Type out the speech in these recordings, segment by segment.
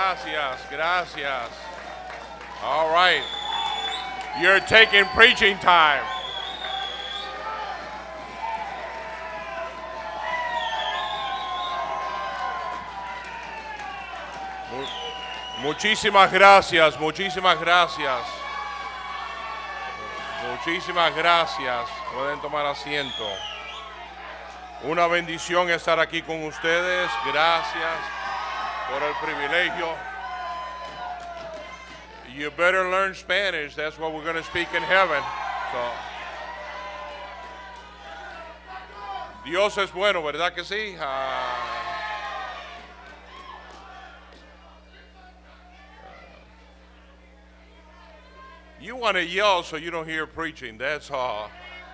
Gracias, gracias. All right. You're taking preaching time. Muchísimas gracias, muchísimas gracias. Muchísimas gracias. Pueden tomar asiento. Una bendición estar aquí con ustedes. Gracias por el privilegio. You better learn Spanish. That's what we're going to speak in heaven. So, Dios es bueno, ¿verdad que sí? You want to yell so you don't hear preaching. That's all.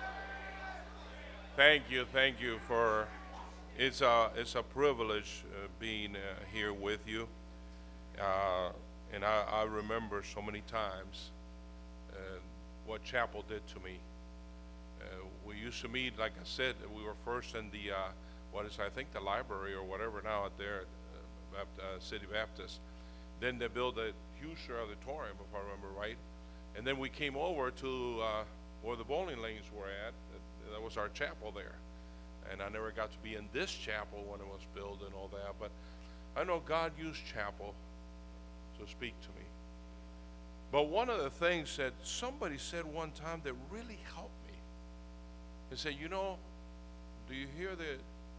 Thank you for. It's a privilege being here with you, and I remember so many times what chapel did to me. We used to meet, like I said, we were first in the I think the library or whatever now out there at City Baptist. Then they built a huge auditorium, if I remember right. And then we came over to where the bowling lanes were at. That was our chapel there. And I never got to be in this chapel when it was built and all that. But I know God used chapel to speak to me. But one of the things that somebody said one time that really helped me, they said, you know, do you hear it?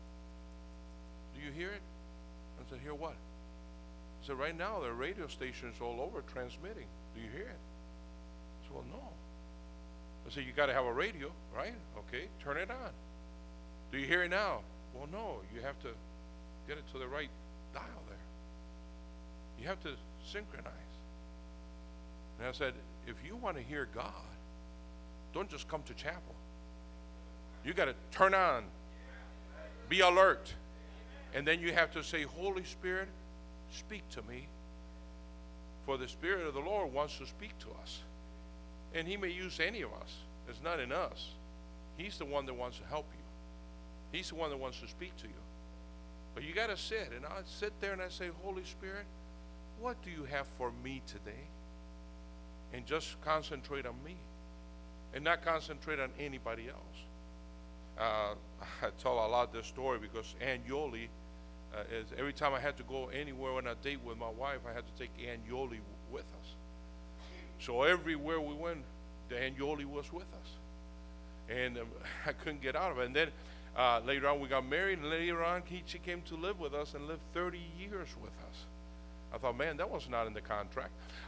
I said, hear what? I said, right now there are radio stations all over transmitting. Do you hear it? I said, well, no. I said, you got to have a radio, right? Okay, turn it on. Do you hear it now? Well, no, you have to get it to the right dial there. You have to synchronize. And I said, if you want to hear God, don't just come to chapel. You got to turn on, be alert. And then you have to say, Holy Spirit, speak to me. For the Spirit of the Lord wants to speak to us. And He may use any of us. It's not in us. He's the one that wants to help you. He's the one that wants to speak to you. But you got to sit. And I sit there and I say, Holy Spirit, what do you have for me today? And just concentrate on me. And not concentrate on anybody else. I tell a lot this story because Ann Yoli, every time I had to go anywhere on a date with my wife, I had to take Ann Yoli with us. So everywhere we went, the Ann Yoli was with us. And I couldn't get out of it. And then later on we got married, and later on she came to live with us and lived 30 years with us. I thought, man, that was not in the contract.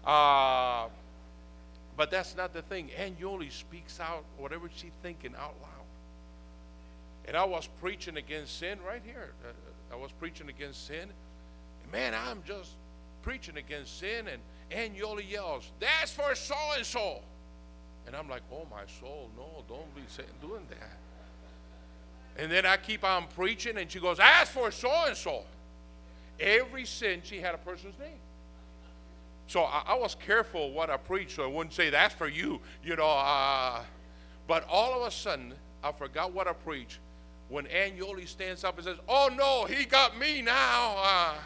But that's not the thing. Ann Yoli speaks out whatever she's thinking out loud. And I was preaching against sin right here. I was preaching against sin. And man, I'm just preaching against sin, and Ann Yoli yells, that's for so-and-so. And I'm like, oh, my soul, no, don't be doing that. And then I keep on preaching, and she goes, ask for so-and-so. Every sin, she had a person's name. So I was careful what I preached, so I wouldn't say, that's for you, you know. But all of a sudden, I forgot what I preached when Ann Yoli stands up and says, oh, no, he got me now.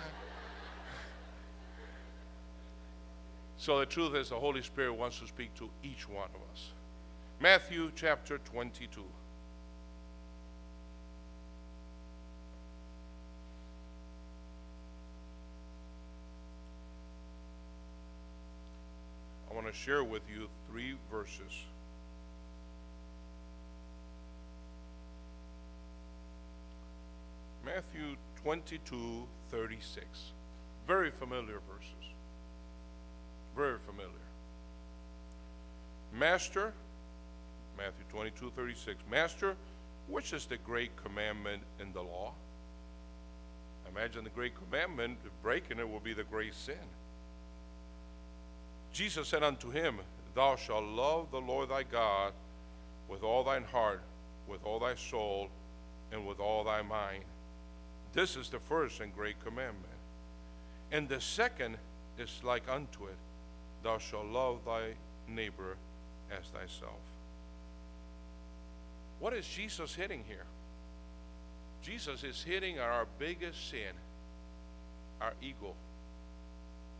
So the truth is the Holy Spirit wants to speak to each one of us. Matthew chapter 22. I want to share with you 3 verses. Matthew 22:36. Very familiar verses. Very familiar. Master, Matthew 22:36. Master, which is the great commandment in the law? Imagine the great commandment, breaking it will be the great sin. Jesus said unto him, thou shalt love the Lord thy God with all thine heart, with all thy soul, and with all thy mind. This is the first and great commandment. And the second is like unto it, thou shalt love thy neighbor as thyself. What is Jesus hitting here? Jesus is hitting our biggest sin, our ego.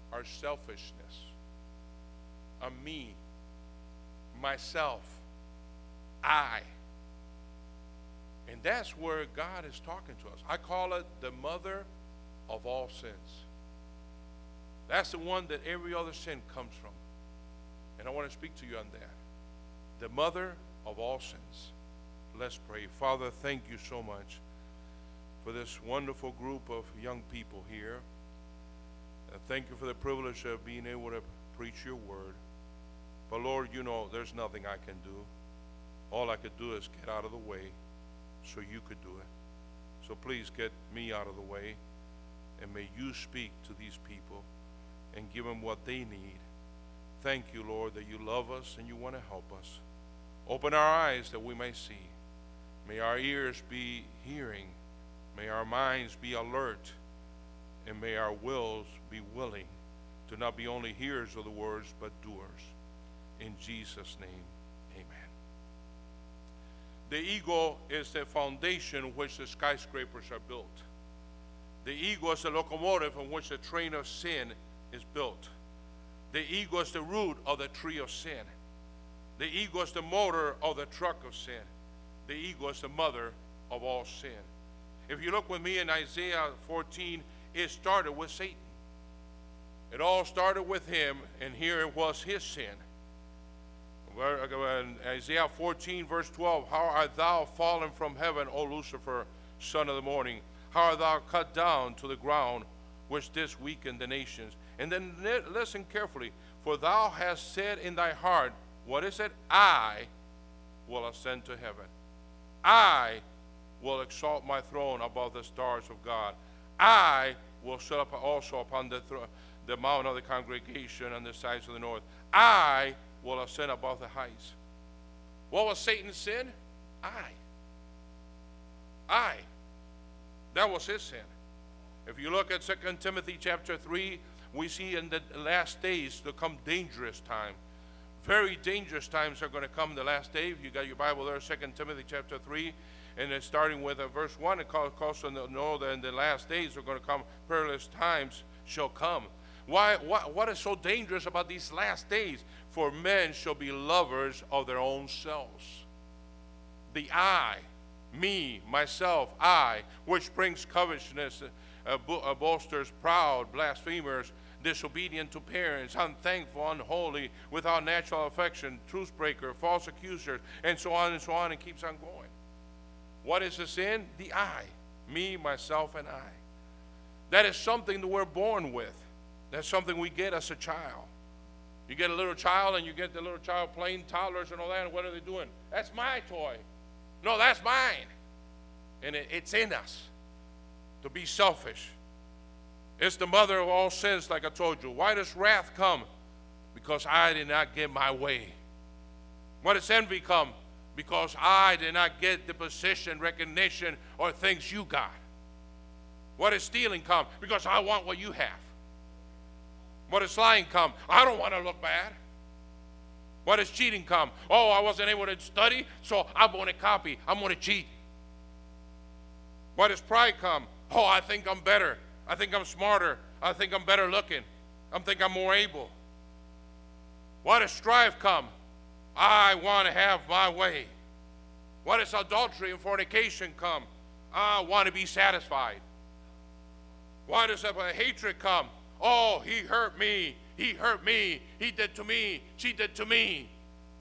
our selfishness, a me, myself, I. And that's where God is talking to us. I call it the mother of all sins. That's the one that every other sin comes from. And I want to speak to you on that. The mother of all sins. Let's pray. Father, thank you so much for this wonderful group of young people here. Thank you for the privilege of being able to preach your word. But Lord, you know there's nothing I can do. All I could do is get out of the way so you could do it. So please get me out of the way, and may you speak to these people and give them what they need. Thank you, Lord, that you love us and you want to help us. Open our eyes that we may see. May our ears be hearing. May our minds be alert. And may our wills be willing to not be only hearers of the words, but doers. In Jesus' name, amen. The ego is the foundation on which the skyscrapers are built. The ego is the locomotive on which the train of sin is built. The ego is the root of the tree of sin. The ego is the motor of the truck of sin. The ego is the mother of all sin. If you look with me in Isaiah 14, it started with Satan. It all started with him, and here it was his sin. In Isaiah 14, verse 12, how art thou fallen from heaven, O Lucifer, son of the morning? How art thou cut down to the ground, which didst weaken the nations? And then listen carefully. For thou hast said in thy heart, what is it? I will ascend to heaven. I will exalt my throne above the stars of God. I will sit up also upon the mount of the congregation on the sides of the north. I will ascend above the heights. What was Satan's sin? I. That was his sin. If you look at 2 Timothy chapter 3, we see in the last days to come dangerous time. Very dangerous times are going to come in the last day. If you got your Bible there, 2 Timothy chapter 3, and it's starting with verse 1, it calls to know that in the last days are going to come perilous times shall come. What is so dangerous about these last days? For men shall be lovers of their own selves. The I, me, myself, I, which brings covetousness, boasters, proud, blasphemers, disobedient to parents, unthankful, unholy, without natural affection, truce breaker, false accusers, and so on, and keeps on going. What is the sin? The I, me, myself, and I. That is something that we're born with. That's something we get as a child. You get a little child and you get the little child playing toddlers and all that, and what are they doing? That's my toy. No, that's mine. And it's in us to be selfish. It's the mother of all sins, like I told you. Why does wrath come? Because I did not get my way. Why does envy come? Because I did not get the position, recognition, or things you got. Why does stealing come? Because I want what you have. Why does lying come? I don't want to look bad. Why does cheating come? Oh, I wasn't able to study, so I'm going to copy. I'm going to cheat. Why does pride come? Oh, I think I'm better. I think I'm smarter. I think I'm better looking. I think I'm more able. Why does strife come? I want to have my way. Why does adultery and fornication come? I want to be satisfied. Why does hatred come? Oh, he hurt me. He hurt me. He did to me. She did to me.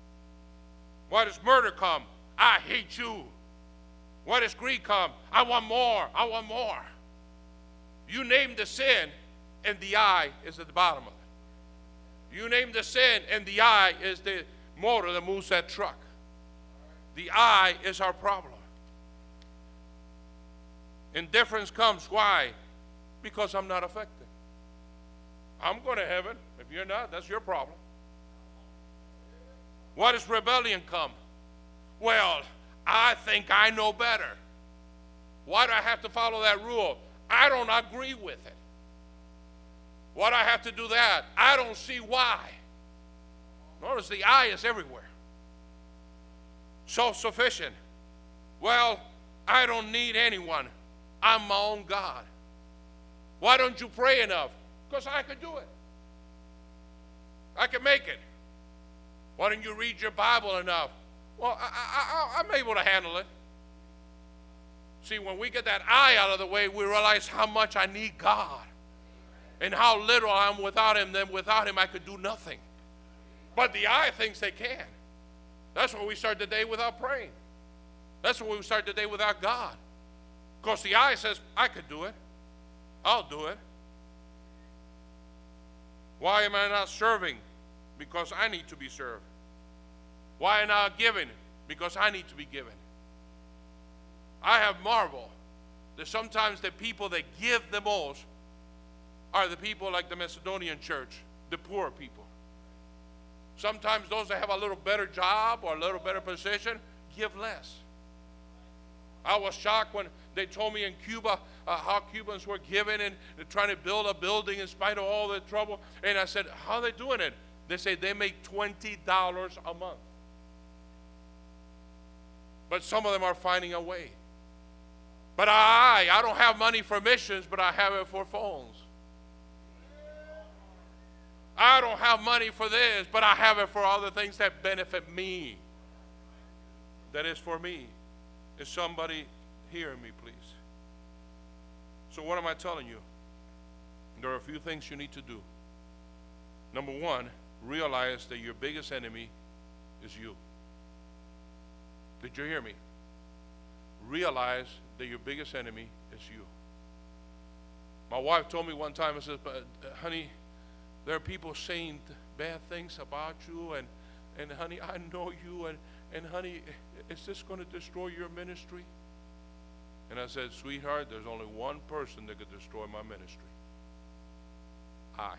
Why does murder come? I hate you. Why does greed come? I want more. I want more. You name the sin, and the I is at the bottom of it. You name the sin, and the I is the motor that moves that truck. The I is our problem. Indifference comes. Why? Because I'm not affected. I'm going to heaven. If you're not, that's your problem. Why does rebellion come? Well, I think I know better. Why do I have to follow that rule? I don't agree with it. Why do I have to do that? I don't see why. Notice the I is everywhere. Self-sufficient. Well, I don't need anyone. I'm my own God. Why don't you pray enough? Because I could do it. I can make it. Why don't you read your Bible enough? Well, I'm able to handle it. See, when we get that I out of the way, we realize how much I need God and how little I am without Him. Then without Him, I could do nothing. But the I thinks they can. That's when we start the day without praying. That's when we start the day without God. Because the I says, I could do it. I'll do it. Why am I not serving? Because I need to be served. Why am I not giving? Because I need to be given. I have marveled that sometimes the people that give the most are the people like the Macedonian church, the poor people. Sometimes those that have a little better job or a little better position give less. I was shocked when they told me in Cuba how Cubans were giving and trying to build a building in spite of all the trouble. And I said, how are they doing it? They say they make $20 a month. But some of them are finding a way. But I don't have money for missions, but I have it for phones. I don't have money for this, but I have it for other things that benefit me. That is for me. Is somebody hearing me, please? So what am I telling you? There are a few things you need to do. Number one, realize that your biggest enemy is you. Did you hear me? Realize that your biggest enemy is you. My wife told me one time, I said, honey, there are people saying bad things about you, and honey, I know you, and honey, is this going to destroy your ministry? And I said, sweetheart, there's only one person that could destroy my ministry. I.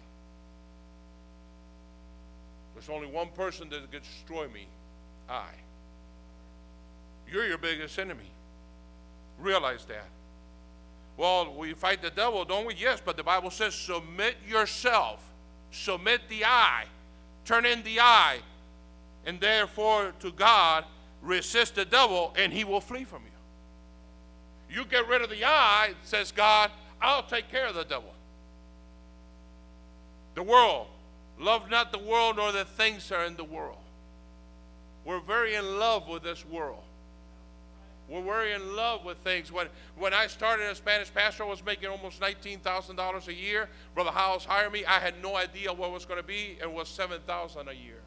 There's only one person that could destroy me. I. You're your biggest enemy. Realize that. Well, we fight the devil, don't we? Yes, but the Bible says submit yourself. Submit the I. Turn in the I. And therefore to God, resist the devil, and he will flee from you. You get rid of the I, says God, I'll take care of the devil. The world. Love not the world nor the things that are in the world. We're very in love with this world. We're very in love with things. When I started as Spanish pastor, I was making almost $19,000 a year. Brother Howells hired me. I had no idea what it was going to be, and it was $7,000 a year.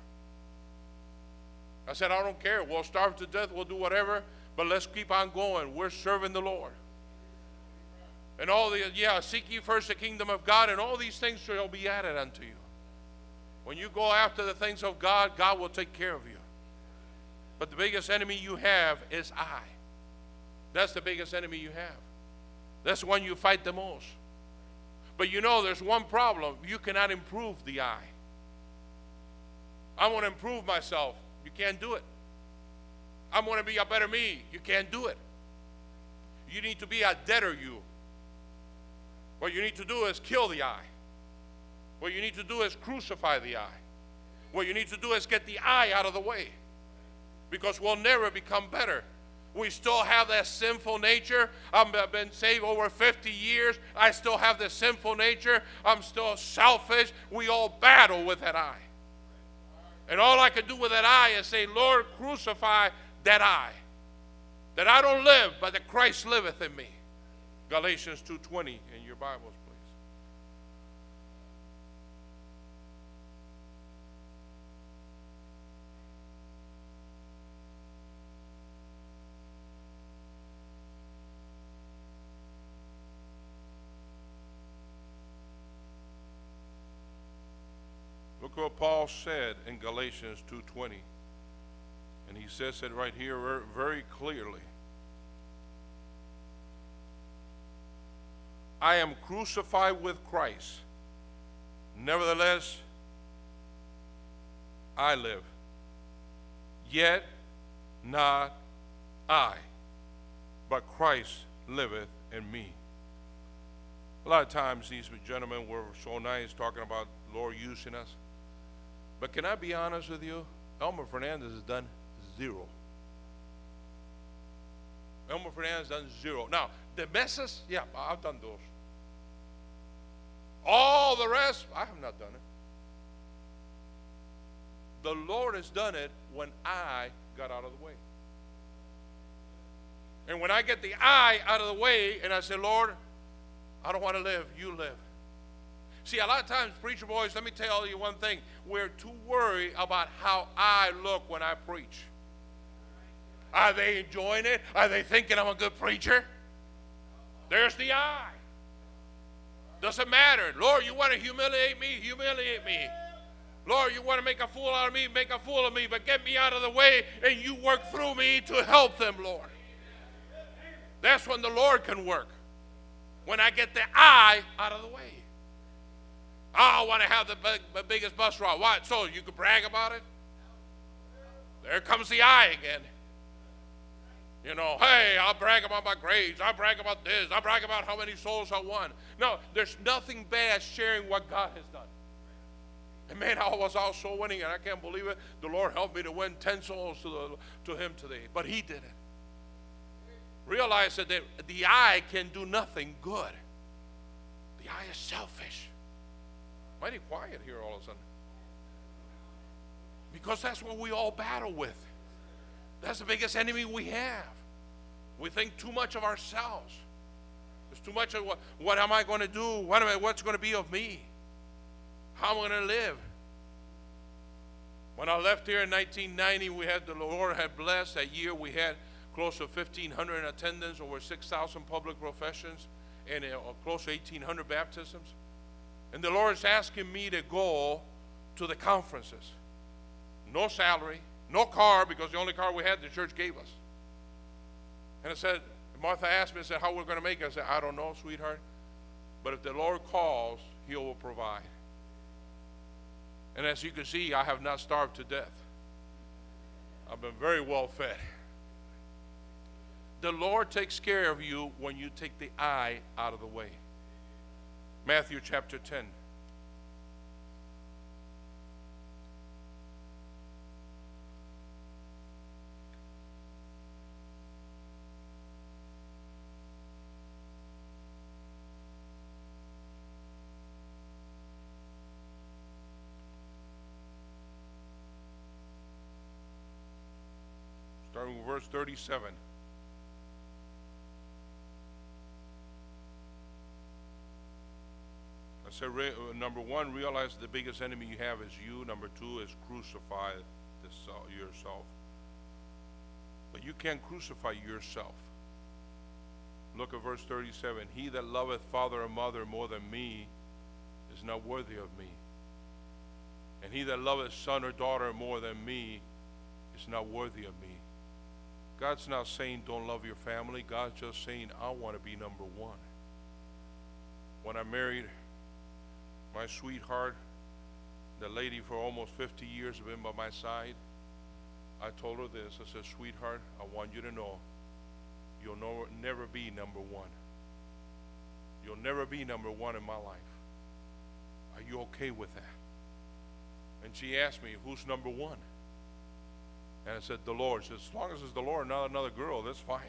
I said, I don't care. We'll starve to death. We'll do whatever, but let's keep on going. We're serving the Lord. And seek ye first the kingdom of God, and all these things shall be added unto you. When you go after the things of God, God will take care of you. But the biggest enemy you have is I. That's the biggest enemy you have. That's the one you fight the most. But you know, there's one problem. You cannot improve the I. I want to improve myself. You can't do it. I want to be a better me. You can't do it. You need to be a deader you. What you need to do is kill the I. What you need to do is crucify the I. What you need to do is get the I out of the way. Because we'll never become better. We still have that sinful nature. I've been saved over 50 years. I still have this sinful nature. I'm still selfish. We all battle with that I. And all I can do with that I is say, Lord, crucify that I. That I don't live, but that Christ liveth in me. Galatians 2:20 in your Bibles, please. Look what Paul said in Galatians 2:20. And he says it right here very clearly. I am crucified with Christ. Nevertheless, I live. Yet not I, but Christ liveth in me. A lot of times these gentlemen were so nice talking about the Lord using us. But can I be honest with you? Elmer Fernandez has done zero. Elmer Fernandez has done zero. Now, the messes, yeah, I've done those. All the rest, I have not done it. The Lord has done it when I got out of the way. And when I get the I out of the way and I say, Lord, I don't want to live, you live. See, a lot of times, preacher boys, let me tell you one thing. We're too worried about how I look when I preach. Are they enjoying it? Are they thinking I'm a good preacher? There's the I. Doesn't matter. Lord, you want to humiliate me? Humiliate me. Lord, you want to make a fool out of me? Make a fool of me, but get me out of the way and you work through me to help them, Lord. That's when the Lord can work. When I get the I out of the way. I want to have the biggest bus route. Why? So you can brag about it? There comes the I again. You know, hey, I'll brag about my grades. I'll brag about this. I'll brag about how many souls I won. No, there's nothing bad sharing what God has done. And man, I was out soul winning, and I can't believe it. The Lord helped me to win 10 souls to Him today. But He did it. Realize that the I can do nothing good. The I is selfish. Mighty quiet here all of a sudden. Because that's what we all battle with. That's the biggest enemy we have. We think too much of ourselves. There's too much of what am I going to do? What's going to be of me? How am I going to live? When I left here in 1990, the Lord had blessed. That year we had close to 1,500 in attendance, over 6,000 public professions, and close to 1,800 baptisms. And the Lord is asking me to go to the conferences. No salary, no car, because the only car we had the church gave us. And I said, Martha asked me, I said, how we're going to make it? I said, I don't know, sweetheart. But if the Lord calls, He will provide. And as you can see, I have not starved to death. I've been very well fed. The Lord takes care of you when you take the I out of the way. Matthew chapter 10. Starting with verse 37. I said, number one, realize the biggest enemy you have is you. Number two is crucify yourself. But you can't crucify yourself. Look at verse 37. He that loveth father or mother more than me is not worthy of me. And he that loveth son or daughter more than me is not worthy of me. God's not saying don't love your family. God's just saying I want to be number one. When I married my sweetheart, the lady for almost 50 years has been by my side, I told her this. I said, sweetheart, I want you to know you'll never be number one. You'll never be number one in my life. Are you okay with that? And she asked me, who's number one? And I said, the Lord. She said, as long as it's the Lord, not another girl, that's fine.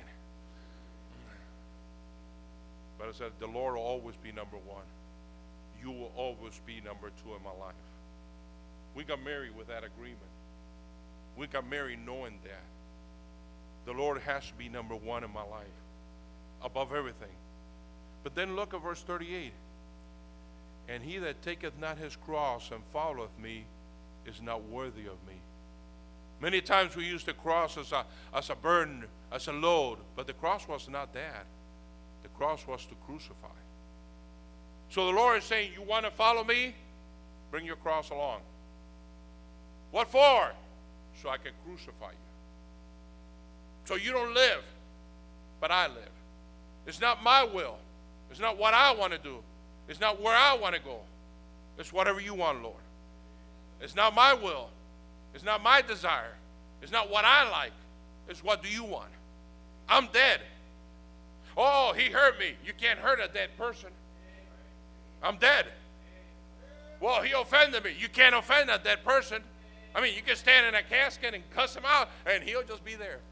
But I said, the Lord will always be number one. You will always be number two in my life. We got married with that agreement. We got married knowing that. The Lord has to be number one in my life, above everything. But then look at verse 38. And he that taketh not his cross and followeth me is not worthy of me. Many times we use the cross as a burden, as a load, but the cross was not that. The cross was to crucify. So the Lord is saying, you want to follow me? Bring your cross along. What for? So I can crucify you. So you don't live, but I live. It's not my will. It's not what I want to do. It's not where I want to go. It's whatever you want, Lord. It's not my will. It's not my desire. It's not what I like. It's what do you want? I'm dead. Oh, he hurt me. You can't hurt a dead person. I'm dead. Well, he offended me. You can't offend a dead person. I mean, you can stand in a casket and cuss him out, and he'll just be there.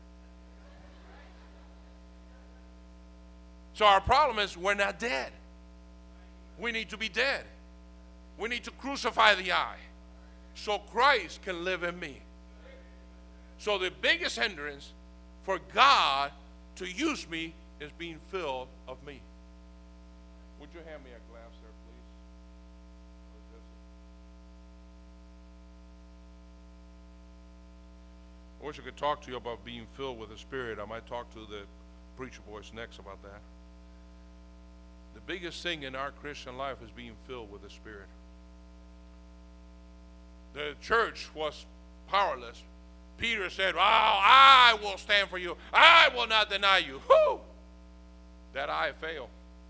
So our problem is we're not dead. We need to be dead. We need to crucify the I. so Christ can live in me. So the biggest hindrance for God to use me is being filled of me. Would you hand me a glass there, please? I wish I could talk to you about being filled with the Spirit. I might talk to the preacher boys next about that. The biggest thing in our Christian life is being filled with the Spirit. The church was powerless. Peter said, "Oh, I will stand for you. I will not deny you." Whoo! That I failed.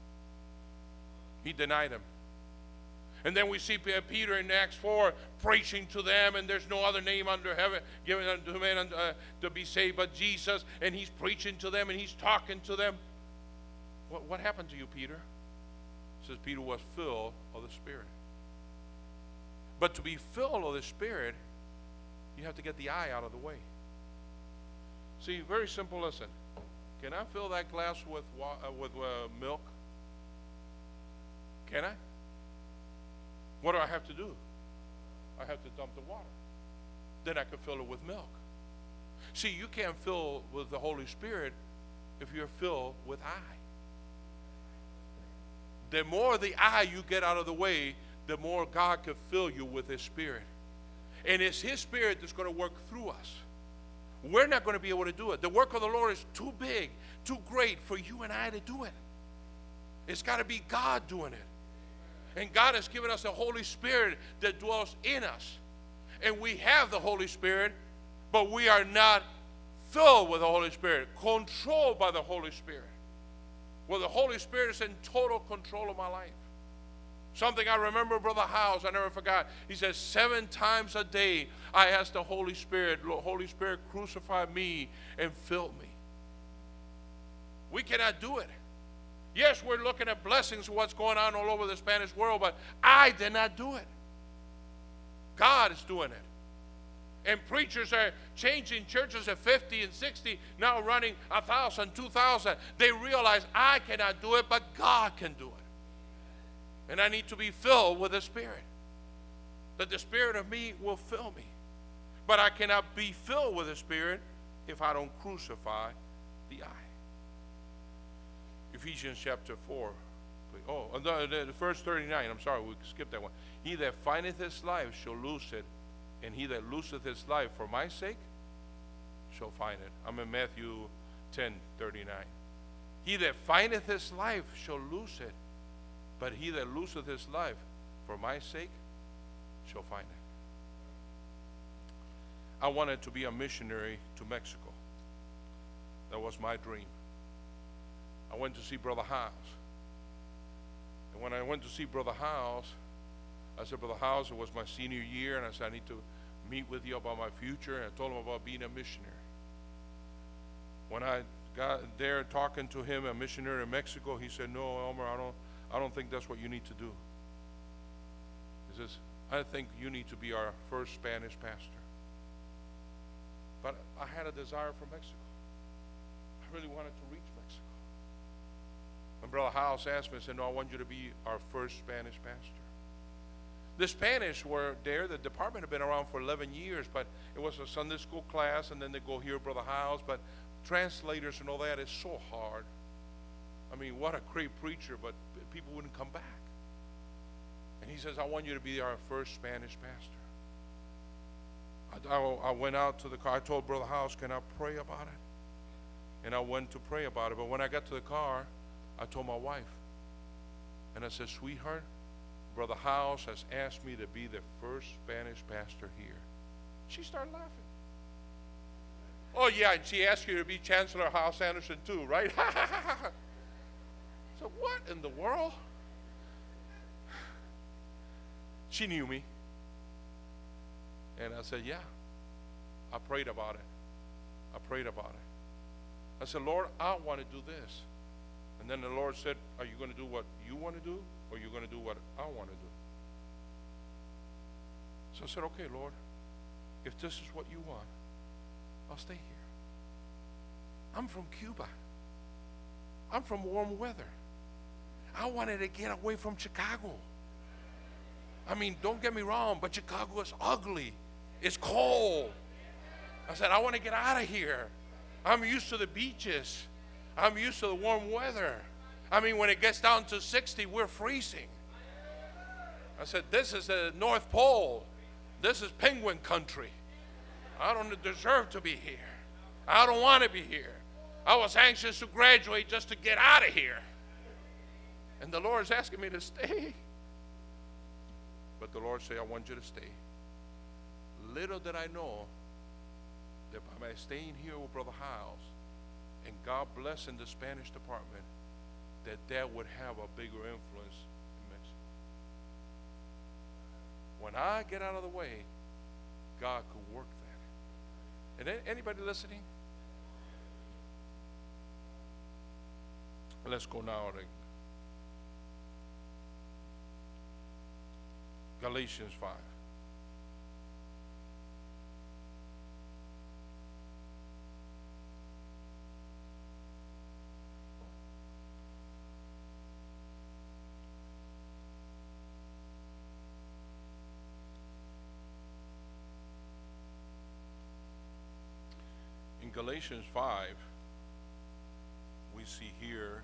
He denied him. And then we see Peter in Acts 4 preaching to them, and there's no other name under heaven given unto men to be saved but Jesus. And he's preaching to them, and he's talking to them. What happened to you, Peter? It says Peter was filled of the Spirit. But to be filled of the Spirit, you have to get the I out of the way. See, very simple lesson. Can I fill that glass with milk? Can I? What do I have to do? I have to dump the water. Then I can fill it with milk. See, you can't fill with the Holy Spirit if you're filled with I. The more the I you get out of the way, the more God can fill you with His Spirit. And it's His Spirit that's going to work through us. We're not going to be able to do it. The work of the Lord is too big, too great for you and I to do it. It's got to be God doing it. And God has given us the Holy Spirit that dwells in us. And we have the Holy Spirit, but we are not filled with the Holy Spirit, controlled by the Holy Spirit. Well, the Holy Spirit is in total control of my life. Something I remember, Brother Howes, I never forgot. He says, 7 times a day I ask the Holy Spirit, Holy Spirit, crucify me and fill me. We cannot do it. Yes, we're looking at blessings of what's going on all over the Spanish world, but I did not do it. God is doing it. And preachers are changing churches at 50 and 60, now running 1,000, 2,000. They realize I cannot do it, but God can do it. And I need to be filled with the Spirit. That the Spirit of me will fill me. But I cannot be filled with the Spirit if I don't crucify the I. Ephesians chapter 4. Oh, the verse 39. I'm sorry, we skipped that one. He that findeth his life shall lose it, and he that loseth his life for my sake shall find it. I'm in Matthew 10:39. He that findeth his life shall lose it, but he that loseth his life for my sake shall find it. I wanted to be a missionary to Mexico. That was my dream. I went to see Brother Howes. And when I went to see Brother Howes, I said, Brother Howes, it was my senior year, and I said, I need to meet with you about my future. And I told him about being a missionary. When I got there talking to him, a missionary in Mexico, he said, no, Elmer, I don't think that's what you need to do. He says, I think you need to be our first Spanish pastor. But I had a desire for Mexico. I really wanted to reach Mexico. When Brother Howes asked me, I said, no, I want you to be our first Spanish pastor. The Spanish were there. The department had been around for 11 years, but it was a Sunday school class, and then they go hear Brother Howes. But translators and all that is so hard. I mean, what a great preacher, but people wouldn't come back. And he says, I want you to be our first Spanish pastor. I went out to the car. I told Brother Howes, can I pray about it? And I went to pray about it. But when I got to the car, I told my wife. And I said, sweetheart, Brother Howes has asked me to be the first Spanish pastor here. She started laughing. Oh, yeah, and she asked you to be Chancellor Howes Anderson too, right? So what in the world? She knew me. And I said, yeah. I prayed about it. I prayed about it. I said, Lord, I want to do this. And then the Lord said, are you going to do what you want to do, or are you going to do what I want to do? So I said, okay, Lord, if this is what you want, I'll stay here. I'm from Cuba. I'm from warm weather. I wanted to get away from Chicago. I mean, don't get me wrong, but Chicago is ugly. It's cold. I said, I want to get out of here. I'm used to the beaches. I'm used to the warm weather. I mean, when it gets down to 60, we're freezing. I said, this is the North Pole. This is penguin country. I don't deserve to be here. I don't want to be here. I was anxious to graduate just to get out of here. And the Lord is asking me to stay. But the Lord said, I want you to stay. Little did I know that by my staying here with Brother Hiles and God blessing the Spanish department, that would have a bigger influence in Mexico. When I get out of the way, God could work that. And anybody listening? Let's go now to Galatians 5. In Galatians 5, we see here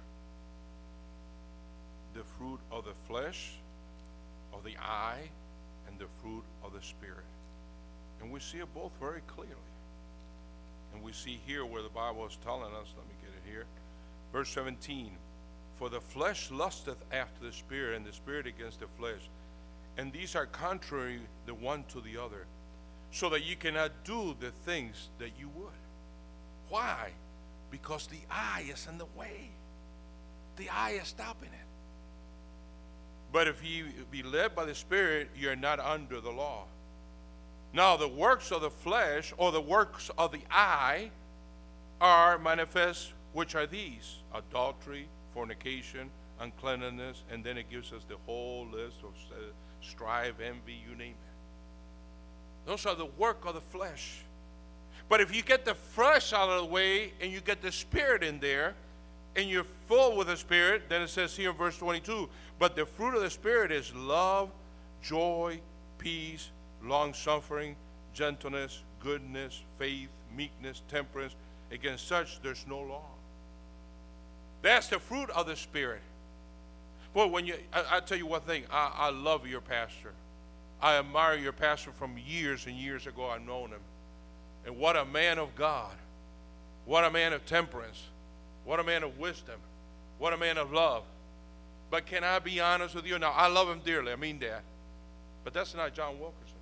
the fruit of the flesh, of the eye, and the fruit of the Spirit. And we see it both very clearly. And we see here where the Bible is telling us, let me get it here, verse 17, for the flesh lusteth after the Spirit, and the Spirit against the flesh. And these are contrary the one to the other, so that you cannot do the things that you would. Why? Because the eye is in the way. The eye is stopping it. But if you be led by the Spirit, you're not under the law. Now the works of the flesh, or the works of the eye, are manifest, which are these: adultery, fornication, uncleanness, and then it gives us the whole list of strife, envy, you name it. Those are the work of the flesh. But if you get the flesh out of the way and you get the Spirit in there, and you're full with the Spirit, then it says here in verse 22, but the fruit of the Spirit is love, joy, peace, long-suffering, gentleness, goodness, faith, meekness, temperance. Against such there's no law. That's the fruit of the Spirit. Boy, when I tell you one thing, I love your pastor. I admire your pastor from years and years ago. I've known him. And what a man of God. What a man of temperance. What a man of wisdom. What a man of love. But can I be honest with you? Now, I love him dearly. I mean that. But that's not John Wilkerson.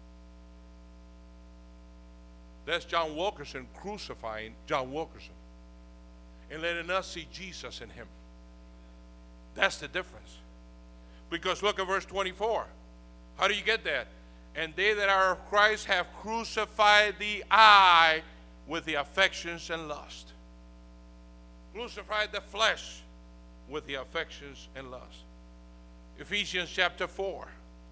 That's John Wilkerson crucifying John Wilkerson and letting us see Jesus in him. That's the difference. Because look at verse 24. How do you get that? And they that are of Christ have crucified the eye with the affections and lust. Crucified the flesh with the affections and lust. Ephesians chapter 4.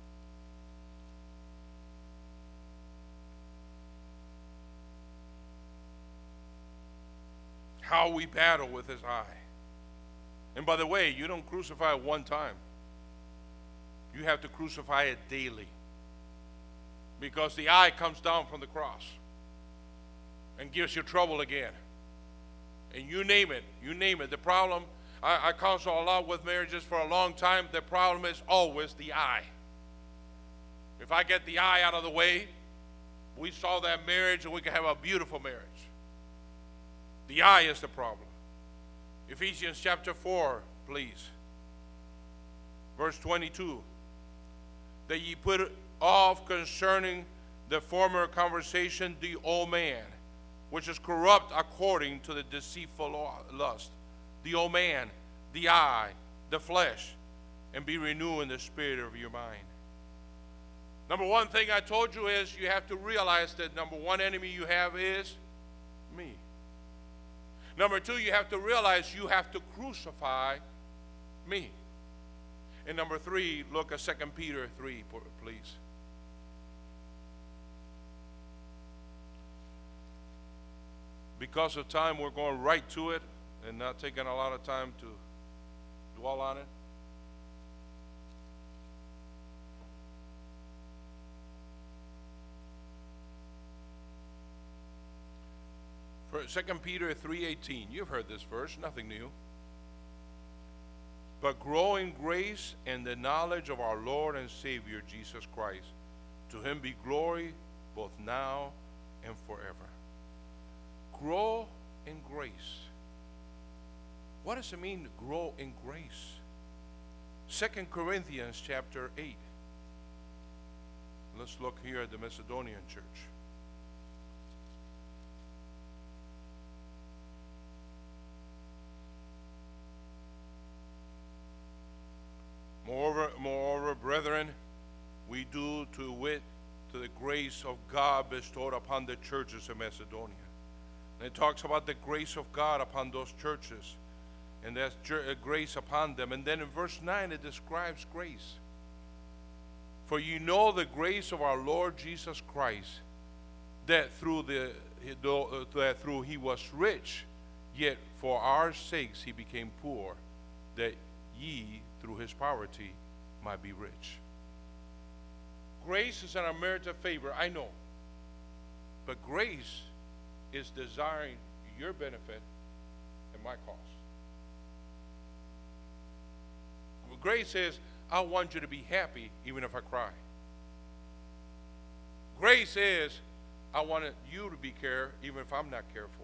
How we battle with his eye. And by the way, you don't crucify it one time. You have to crucify it daily. Because the eye comes down from the cross and gives you trouble again. And you name it. You name it. The problem, I counsel a lot with marriages for a long time. The problem is always the eye. If I get the eye out of the way, we solve that marriage and we can have a beautiful marriage. The eye is the problem. Ephesians chapter 4, please. Verse 22. That ye put off concerning the former conversation the old man, which is corrupt according to the deceitful lust. The old man, the eye, the flesh, and be renewed in the spirit of your mind. Number one thing I told you is you have to realize that number one enemy you have is me. Number two, you have to realize you have to crucify me. And number three, look at 2 Peter 3, please. Because of time, we're going right to it and not taking a lot of time to dwell on it. 2 Peter 3:18. You've heard this verse, nothing new. But grow in grace and the knowledge of our Lord and Savior Jesus Christ. To him be glory both now and forever. Grow in grace. What does it mean to grow in grace? 2 Corinthians chapter 8. Let's look here at the Macedonian church. Moreover, brethren, we do to wit to the grace of God bestowed upon the churches of Macedonia. And it talks about the grace of God upon those churches, and that's grace upon them. And then in verse 9 it describes grace. For you know the grace of our Lord Jesus Christ, that through he was rich, yet for our sakes he became poor, that ye through his poverty might be rich. Grace is an unmerited favor, I know. But grace is desiring your benefit and my cause. Grace is, I want you to be happy even if I cry. Grace is, I want you to be cared even if I'm not cared for.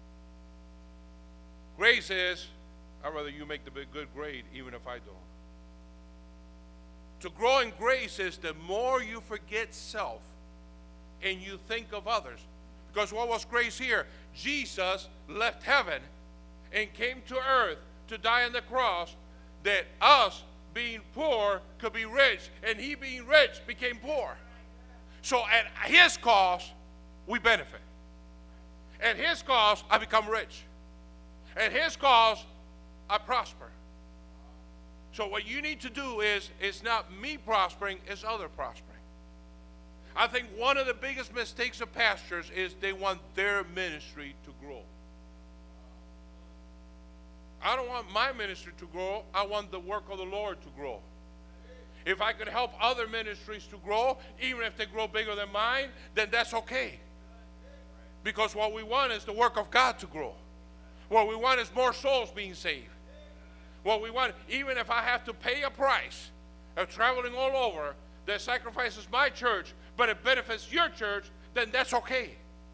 Grace is, I'd rather you make the good grade even if I don't. To grow in grace is the more you forget self and you think of others. Because what was grace here? Jesus left heaven and came to earth to die on the cross, that us being poor could be rich, and he being rich became poor. So at his cost, we benefit. At his cost, I become rich. At his cost, I prosper. So what you need to do is, it's not me prospering, it's other prospering. I think one of the biggest mistakes of pastors is they want their ministry to grow. I don't want my ministry to grow. I want the work of the Lord to grow. If I could help other ministries to grow, even if they grow bigger than mine, then that's okay. Because what we want is the work of God to grow. What we want is more souls being saved. What we want, even if I have to pay a price of traveling all over that sacrifices my church, but it benefits your church, then that's okay.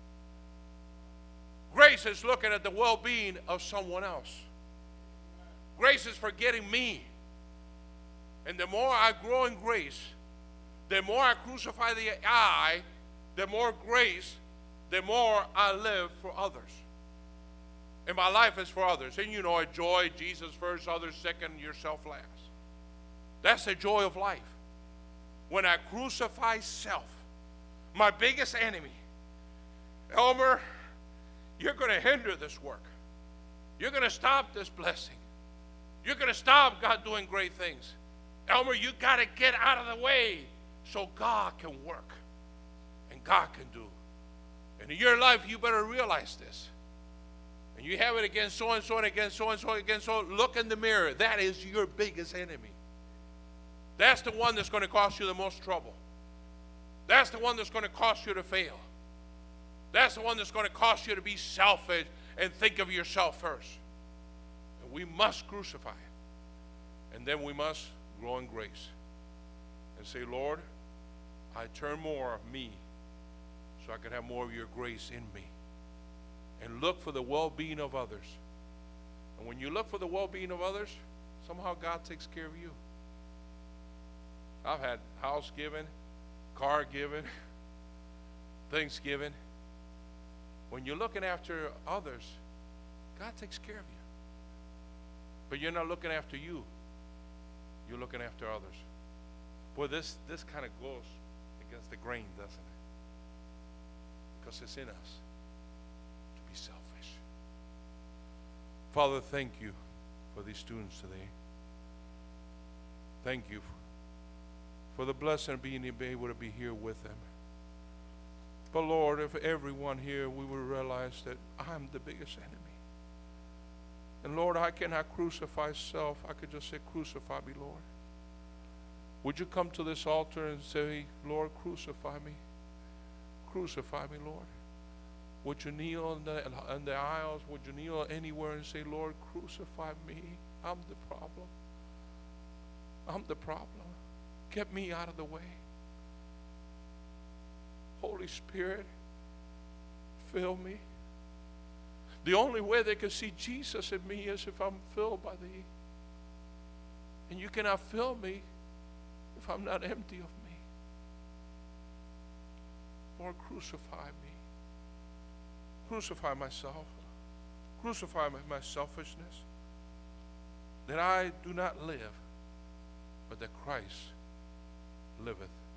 Grace is looking at the well-being of someone else. Grace is forgetting me. And the more I grow in grace, the more I crucify the I, the more grace, the more I live for others. And my life is for others. And you know, joy, Jesus first, others second, yourself last. That's the joy of life. When I crucify self, my biggest enemy, Elmer, you're going to hinder this work. You're going to stop this blessing. You're going to stop God doing great things. Elmer, you got to get out of the way so God can work and God can do. And in your life, you better realize this. And you have it against so-and-so and against so-and-so and against so. Look in the mirror. That is your biggest enemy. That's the one that's going to cost you the most trouble. That's the one that's going to cost you to fail. That's the one that's going to cost you to be selfish and think of yourself first. And we must crucify it. And then we must grow in grace. And say, Lord, I turn more of me so I can have more of your grace in me. And look for the well-being of others. And when you look for the well-being of others, somehow God takes care of you. I've had house given, car given, things given. When you're looking after others, God takes care of you. But you're not looking after you. You're looking after others. Boy, this kind of goes against the grain, doesn't it? Because it's in us. Be selfish. Father, thank you for these students today. Thank you for the blessing of being able to be here with them. But Lord, if everyone here, we would realize that I'm the biggest enemy. And Lord, I cannot crucify self. I could just say, crucify me, Lord. Would you come to this altar and say, Lord, crucify me. Crucify me, Lord. Would you kneel in the aisles? Would you kneel anywhere and say, Lord, crucify me? I'm the problem. I'm the problem. Get me out of the way. Holy Spirit, fill me. The only way they can see Jesus in me is if I'm filled by Thee. And you cannot fill me if I'm not empty of me. Lord, crucify me. Crucify myself. Crucify my selfishness. That I do not live, but that Christ liveth